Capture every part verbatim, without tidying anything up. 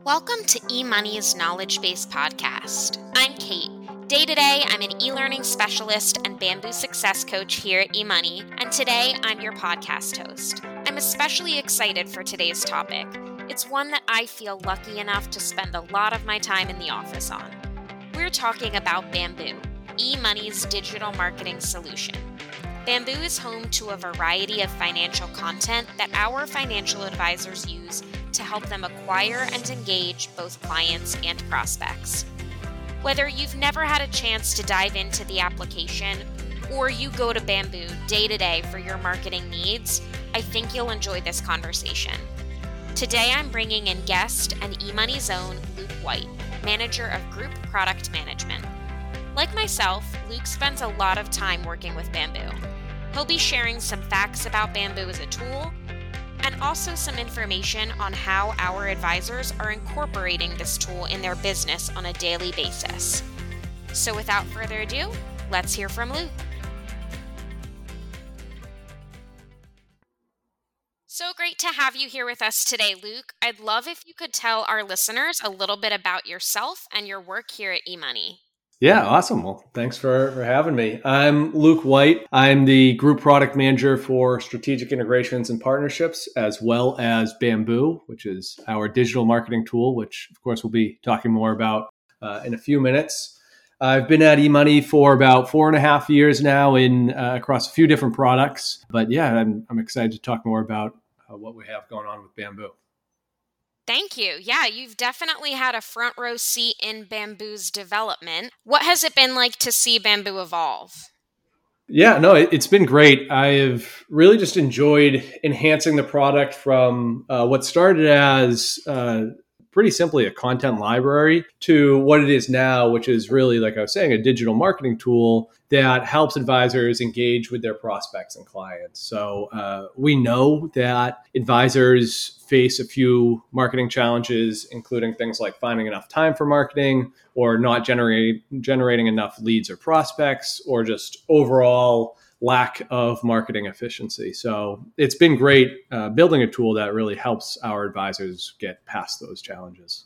Welcome to eMoney's Knowledge-Based Podcast. I'm Kate. Day to day, I'm an e-learning specialist and Bamboo success coach here at eMoney, and today I'm your podcast host. I'm especially excited for today's topic. It's one that I feel lucky enough to spend a lot of my time in the office on. We're talking about Bamboo, eMoney's digital marketing solution. Bamboo is home to a variety of financial content that our financial advisors use to help them acquire and engage both clients and prospects. Whether you've never had a chance to dive into the application or you go to Bamboo day to day for your marketing needs, I think you'll enjoy this conversation. Today I'm bringing in guest and eMoney's own Luke White, Manager of Group Product Management. Like myself, Luke spends a lot of time working with Bamboo. He'll be sharing some facts about Bamboo as a tool, and also some information on how our advisors are incorporating this tool in their business on a daily basis. So without further ado, let's hear from Luke. So great to have you here with us today, Luke. I'd love if you could tell our listeners a little bit about yourself and your work here at eMoney. Yeah, awesome. Well, thanks for, for having me. I'm Luke White. I'm the Group Product Manager for Strategic Integrations and Partnerships, as well as Bamboo, which is our digital marketing tool, which, of course, we'll be talking more about uh, in a few minutes. I've been at eMoney for about four and a half years now in uh, across a few different products. But yeah, I'm, I'm excited to talk more about uh, what we have going on with Bamboo. Thank you. Yeah, you've definitely had a front row seat in Bamboo's development. What has it been like to see Bamboo evolve? Yeah, no, it, it's been great. I have really just enjoyed enhancing the product from uh, what started as uh, pretty simply a content library to what it is now, which is really, like I was saying, a digital marketing tool that helps advisors engage with their prospects and clients. So uh, we know that advisors face a few marketing challenges, including things like finding enough time for marketing or not generate, generating enough leads or prospects, or just overall lack of marketing efficiency. So it's been great uh, building a tool that really helps our advisors get past those challenges.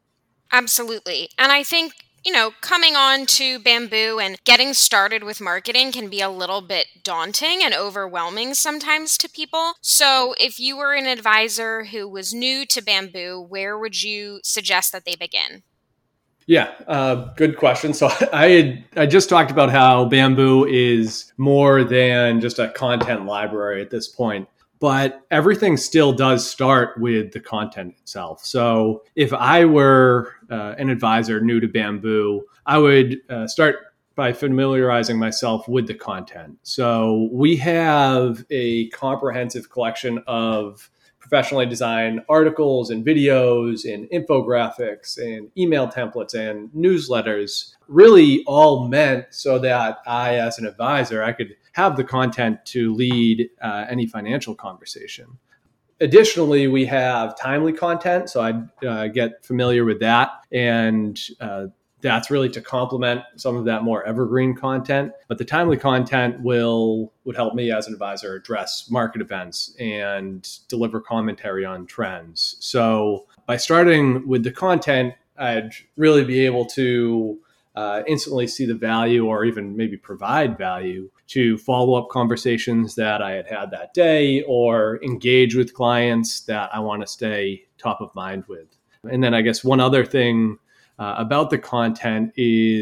Absolutely. And I think, you know, coming on to Bamboo and getting started with marketing can be a little bit daunting and overwhelming sometimes to people. So if you were an advisor who was new to Bamboo, where would you suggest that they begin? Yeah, uh, good question. So I had I just talked about how Bamboo is more than just a content library at this point, but everything still does start with the content itself. So if I were uh, an advisor new to Bamboo, I would uh, start by familiarizing myself with the content. So we have a comprehensive collection of professionally designed articles and videos and infographics and email templates and newsletters, really all meant so that I, as an advisor, I could have the content to lead uh, any financial conversation. Additionally, we have timely content, so I uh, get familiar with that, and uh, that's really to complement some of that more evergreen content. But the timely content will would help me as an advisor address market events and deliver commentary on trends. So by starting with the content, I'd really be able to uh, instantly see the value, or even maybe provide value to follow-up conversations that I had had that day, or engage with clients that I want to stay top of mind with. And then I guess one other thing Uh, about the content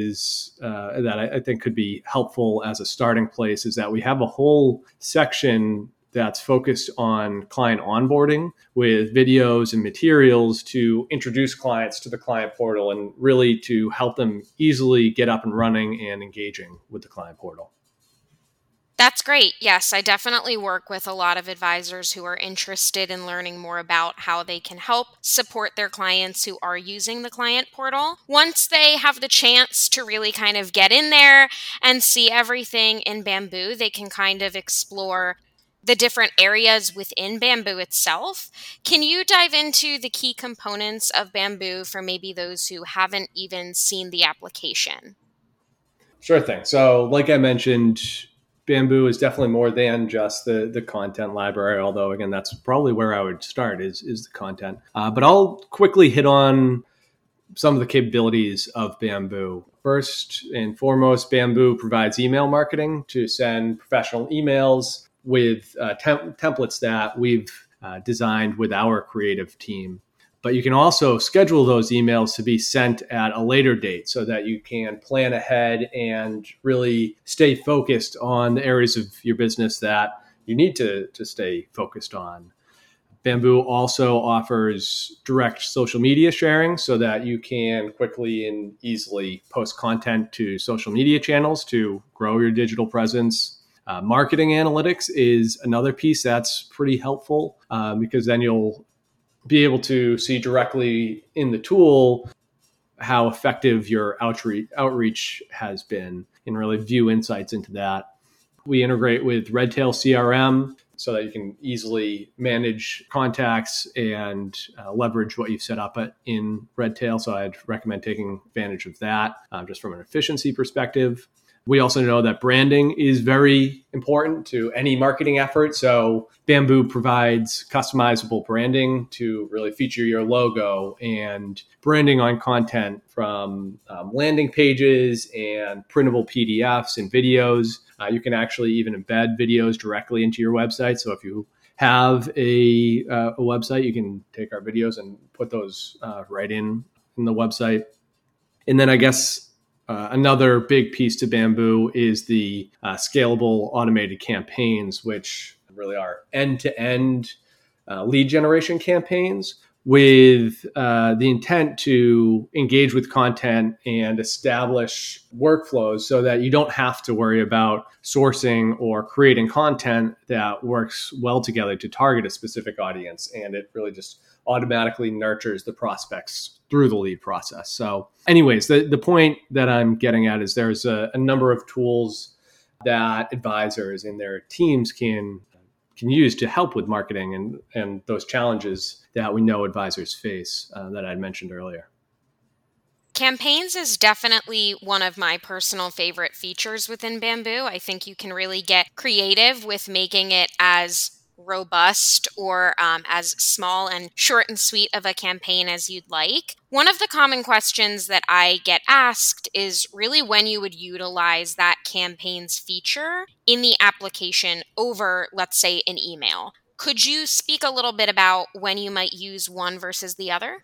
is uh, that I, I think could be helpful as a starting place is that we have a whole section that's focused on client onboarding with videos and materials to introduce clients to the client portal and really to help them easily get up and running and engaging with the client portal. That's great. Yes, I definitely work with a lot of advisors who are interested in learning more about how they can help support their clients who are using the client portal. Once they have the chance to really kind of get in there and see everything in Bamboo, they can kind of explore the different areas within Bamboo itself. Can you dive into the key components of Bamboo for maybe those who haven't even seen the application? Sure thing. So like I mentioned, Bamboo is definitely more than just the, the content library, although, again, that's probably where I would start is, is the content. Uh, but I'll quickly hit on some of the capabilities of Bamboo. First and foremost, Bamboo provides email marketing to send professional emails with uh, temp- templates that we've uh, designed with our creative team. But you can also schedule those emails to be sent at a later date so that you can plan ahead and really stay focused on the areas of your business that you need to, to stay focused on. Bamboo also offers direct social media sharing so that you can quickly and easily post content to social media channels to grow your digital presence. Uh, marketing analytics is another piece that's pretty helpful uh, because then you'll be able to see directly in the tool how effective your outreach, outreach has been and really view insights into that. We integrate with Redtail C R M so that you can easily manage contacts and uh, leverage what you've set up in Redtail. So I'd recommend taking advantage of that uh, just from an efficiency perspective. We also know that branding is very important to any marketing effort. So Bamboo provides customizable branding to really feature your logo and branding on content from um, landing pages and printable P D Fs and videos. Uh, you can actually even embed videos directly into your website. So if you have a, uh, a website, you can take our videos and put those uh, right in, in the website. And then I guess Uh, another big piece to Bamboo is the uh, scalable automated campaigns, which really are end-to-end uh, lead generation campaigns with uh, the intent to engage with content and establish workflows so that you don't have to worry about sourcing or creating content that works well together to target a specific audience. And it really just automatically nurtures the prospects through the lead process. So anyways, the, the point that I'm getting at is there's a, a number of tools that advisors and their teams can can use to help with marketing and, and those challenges that we know advisors face uh, that I mentioned earlier. Campaigns is definitely one of my personal favorite features within Bamboo. I think you can really get creative with making it as robust or um, as small and short and sweet of a campaign as you'd like. One of the common questions that I get asked is really when you would utilize that campaigns feature in the application over, let's say, an email. Could you speak a little bit about when you might use one versus the other?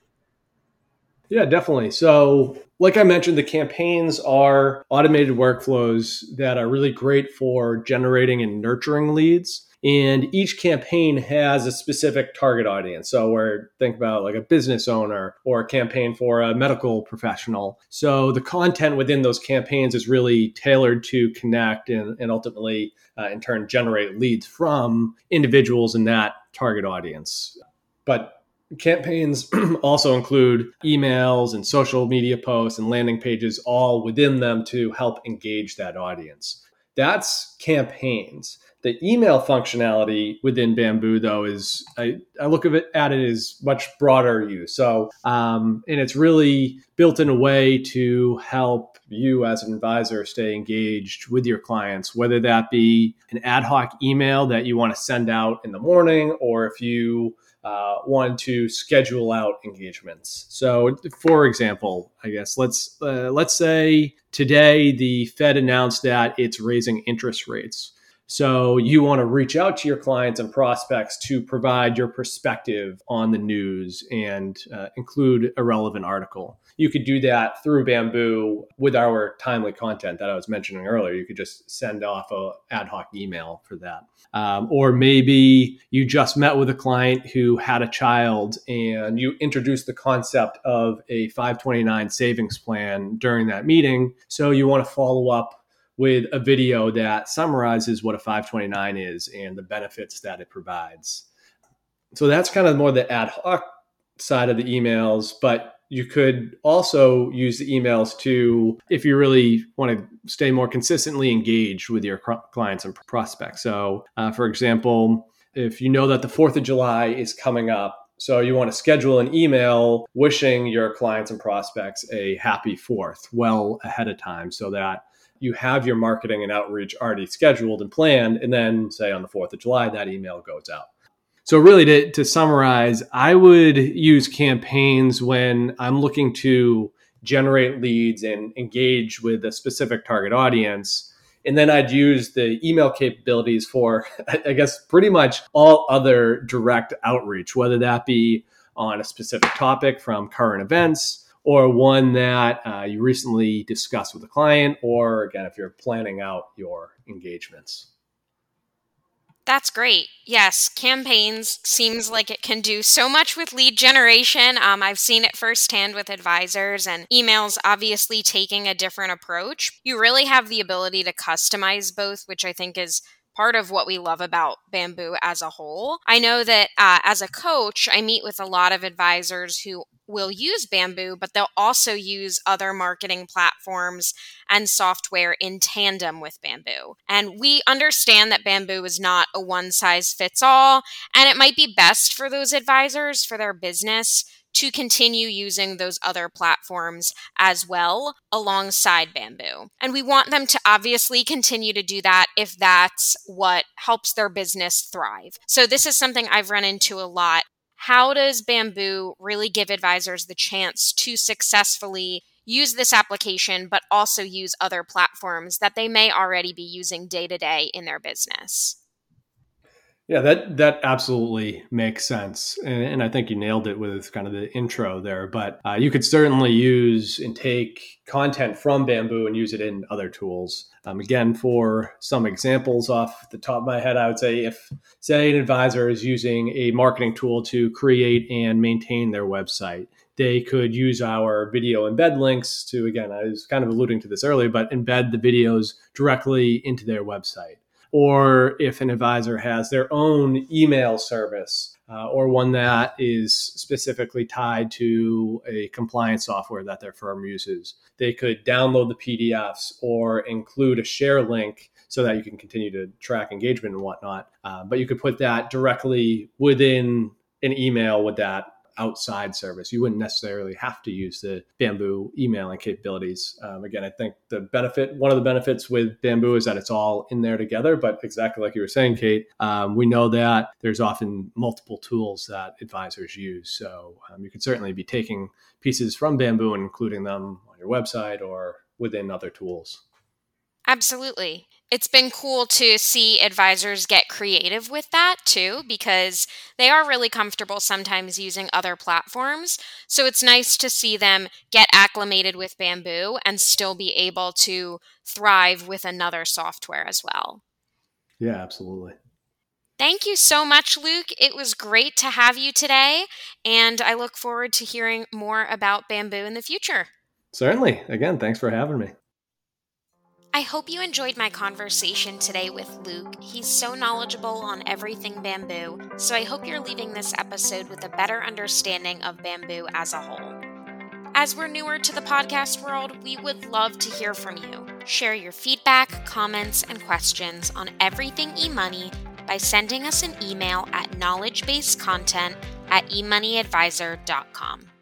Yeah, definitely. So like I mentioned, the campaigns are automated workflows that are really great for generating and nurturing leads. And each campaign has a specific target audience. So we're think about like a business owner or a campaign for a medical professional. So the content within those campaigns is really tailored to connect and, and ultimately, uh, in turn, generate leads from individuals in that target audience. But campaigns also include emails and social media posts and landing pages all within them to help engage that audience. That's campaigns. The email functionality within Bamboo, though, is I, I look at it, at it as much broader use. So, um, and it's really built in a way to help you as an advisor stay engaged with your clients, whether that be an ad hoc email that you want to send out in the morning, or if you uh, want to schedule out engagements. So, for example, I guess let's uh, let's say today the Fed announced that it's raising interest rates. So you want to reach out to your clients and prospects to provide your perspective on the news and uh, include a relevant article. You could do that through Bamboo with our timely content that I was mentioning earlier. You could just send off a ad hoc email for that. Um, or maybe you just met with a client who had a child and you introduced the concept of a five twenty-nine savings plan during that meeting. So you want to follow up with a video that summarizes what a five twenty-nine is and the benefits that it provides. So that's kind of more the ad hoc side of the emails, but you could also use the emails to, if you really want to stay more consistently engaged with your clients and prospects. So uh, for example, if you know that the fourth of July is coming up, so you want to schedule an email wishing your clients and prospects a happy fourth well ahead of time so that you have your marketing and outreach already scheduled and planned. And then say on the fourth of July, that email goes out. So really to, to summarize, I would use campaigns when I'm looking to generate leads and engage with a specific target audience. And then I'd use the email capabilities for, I guess, pretty much all other direct outreach, whether that be on a specific topic from current events or one that uh, you recently discussed with a client, or again, if you're planning out your engagements. That's great. Yes, campaigns seems like it can do so much with lead generation. Um, I've seen it firsthand with advisors, and emails obviously taking a different approach. You really have the ability to customize both, which I think is part of what we love about Bamboo as a whole. I know that uh, as a coach, I meet with a lot of advisors who will use Bamboo, but they'll also use other marketing platforms and software in tandem with Bamboo. And we understand that Bamboo is not a one-size-fits-all, and it might be best for those advisors, for their business, to continue using those other platforms as well alongside Bamboo. And we want them to obviously continue to do that if that's what helps their business thrive. So this is something I've run into a lot. How does Bamboo really give advisors the chance to successfully use this application, but also use other platforms that they may already be using day to day in their business? Yeah, that that absolutely makes sense. And, and I think you nailed it with kind of the intro there. But uh, you could certainly use and take content from Bamboo and use it in other tools. Um, again, for some examples off the top of my head, I would say if, say, an advisor is using a marketing tool to create and maintain their website, they could use our video embed links to, again, I was kind of alluding to this earlier, but embed the videos directly into their website. Or if an advisor has their own email service uh, or one that is specifically tied to a compliance software that their firm uses, they could download the P D Fs or include a share link so that you can continue to track engagement and whatnot. Uh, but you could put that directly within an email with that outside service. You wouldn't necessarily have to use the Bamboo emailing capabilities. Um, again, I think the benefit, one of the benefits with Bamboo is that it's all in there together. But exactly like you were saying, Kate, um, we know that there's often multiple tools that advisors use. So um, you could certainly be taking pieces from Bamboo and including them on your website or within other tools. Absolutely. It's been cool to see advisors get creative with that too, because they are really comfortable sometimes using other platforms. So it's nice to see them get acclimated with Bamboo and still be able to thrive with another software as well. Yeah, absolutely. Thank you so much, Luke. It was great to have you today, and I look forward to hearing more about Bamboo in the future. Certainly. Again, thanks for having me. I hope you enjoyed my conversation today with Luke. He's so knowledgeable on everything Bamboo, so I hope you're leaving this episode with a better understanding of Bamboo as a whole. As we're newer to the podcast world, we would love to hear from you. Share your feedback, comments, and questions on everything eMoney by sending us an email at knowledgebasedcontent at emoneyadvisor dot com.